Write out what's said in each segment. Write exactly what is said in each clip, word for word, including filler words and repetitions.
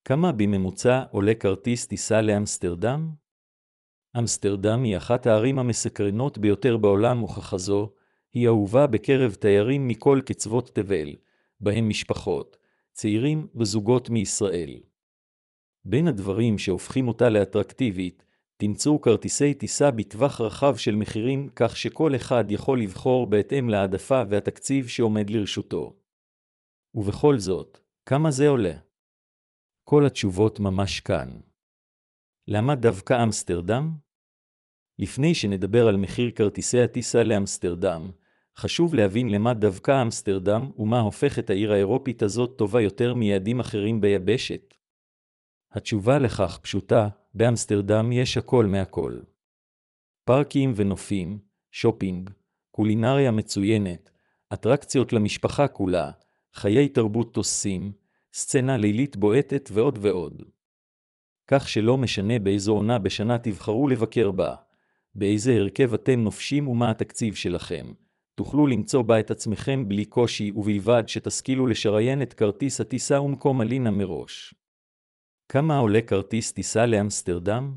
כמה בממוצע עולה כרטיס טיסה לאמסטרדם? אמסטרדם היא אחת הערים המסקרנות ביותר בעולם, וככזו היא אהובה בקרב תיירים מכל קצוות תבל, בהם משפחות, צעירים וזוגות מישראל. בין הדברים שהופכים אותה לאטרקטיבית, תמצאו כרטיסי טיסה בטווח רחב של מחירים, כך שכל אחד יכול לבחור בהתאם להעדפה והתקציב שעומד לרשותו. ובכל זאת, כמה זה עולה? כל התשובות ממש כאן. למה דווקא אמסטרדם? לפני שנדבר על מחיר כרטיסי הטיסה לאמסטרדם, חשוב להבין למה דווקא אמסטרדם ומה הופך את העיר האירופית הזאת טובה יותר מיעדים אחרים ביבשת. התשובה לכך פשוטה, באמסטרדם יש הכל מהכל. פארקים ונופים, שופינג, קולינריה מצוינת, אטרקציות למשפחה כולה, חיי תרבות תוססים, סצנה לילית בועטת ועוד ועוד. כך שלא משנה באיזו עונה בשנה תבחרו לבקר בה, באיזה הרכב אתם נופשים ומה התקציב שלכם, תוכלו למצוא בה את עצמכם בלי קושי ובלבד שתשכילו לשריין את כרטיס הטיסה ומקום הלינה מראש. כמה עולה כרטיס טיסה לאמסטרדם?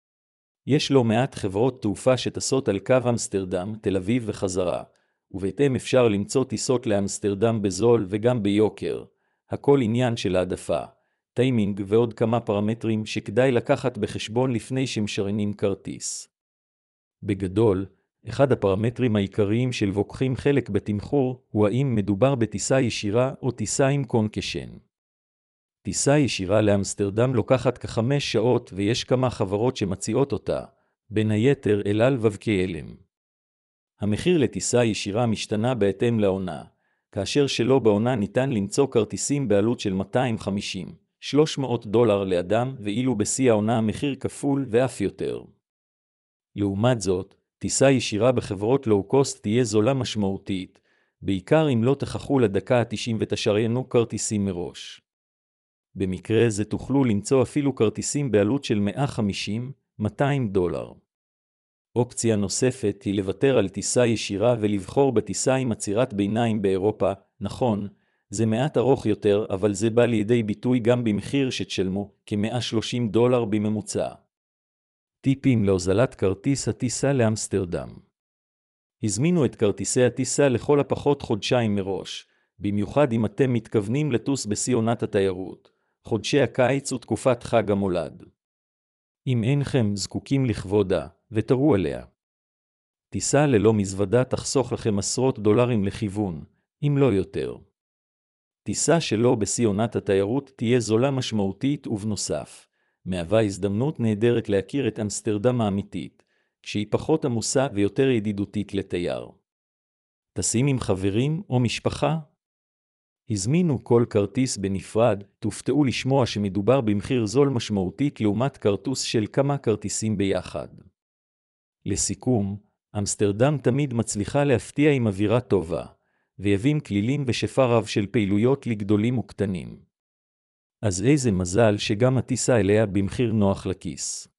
יש לא מעט חברות תעופה שטסות על קו אמסטרדם, תל אביב וחזרה, ובהתאם אפשר למצוא טיסות לאמסטרדם בזול וגם ביוקר. הכל עניין של העדפה, טיימינג ועוד כמה פרמטרים שכדאי לקחת בחשבון לפני שמשריינים כרטיס. בגדול, אחד הפרמטרים העיקריים של לוקחים חלק בתמחור הוא האם מדובר בטיסה ישירה או טיסה עם קונקשן. טיסה ישירה לאמסטרדם לוקחת כחמש שעות ויש כמה חברות שמציעות אותה, בין היתר אל על ו-KLM. המחיר לטיסה ישירה משתנה בהתאם לעונה, כאשר שלא בעונה ניתן למצוא כרטיסים בעלות של מאתיים וחמישים עד שלוש מאות דולר לאדם, ואילו בשיא העונה המחיר כפול ואף יותר. לעומת זאת, טיסה ישירה בחברות לואו-קוסט תהיה זולה משמעותית, בעיקר אם לא תחכו לדקה ה-תשעים ותשריינו כרטיסים מראש. במקרה זה תוכלו למצוא אפילו כרטיסים בעלות של מאה וחמישים עד מאתיים דולר. אופציה נוספת היא לוותר על טיסה ישירה ולבחור בטיסה עם עצירת ביניים באירופה. נכון, זה מעט ארוך יותר, אבל זה בא לידי ביטוי גם במחיר שתשלמו, כ-מאה ושלושים דולר בממוצע. טיפים להוזלת כרטיס הטיסה לאמסטרדם. הזמינו את כרטיסי הטיסה לכל הפחות חודשיים מראש, במיוחד אם אתם מתכוונים לטוס בשיא עונת התיירות, חודשי הקיץ ותקופת חג המולד. אם אינכם זקוקים לכבודה, ותראו עליה. טיסה ללא מזוודה תחסוך לכם עשרות דולרים לכיוון, אם לא יותר. טיסה שלא בשיא עונת התיירות תהיה זולה משמעותית, ובנוסף, מהווה הזדמנות נהדרת להכיר את אמסטרדם האמיתית, כשהיא פחות עמוסה ויותר ידידותית לתייר. טסים עם חברים או משפחה? הזמינו כל כרטיס בנפרד, תופתעו לשמוע שמדובר במחיר זול משמעותית לעומת כרטוס של כמה כרטיסים ביחד. לסיכום, אמסטרדם תמיד מצליחה להפתיע עם אווירה טובה, ויבים כלילים ושפע רב של פעילויות לגדולים וקטנים. אז איזה מזל שגם הטיסה אליה במחיר נוח לכיס.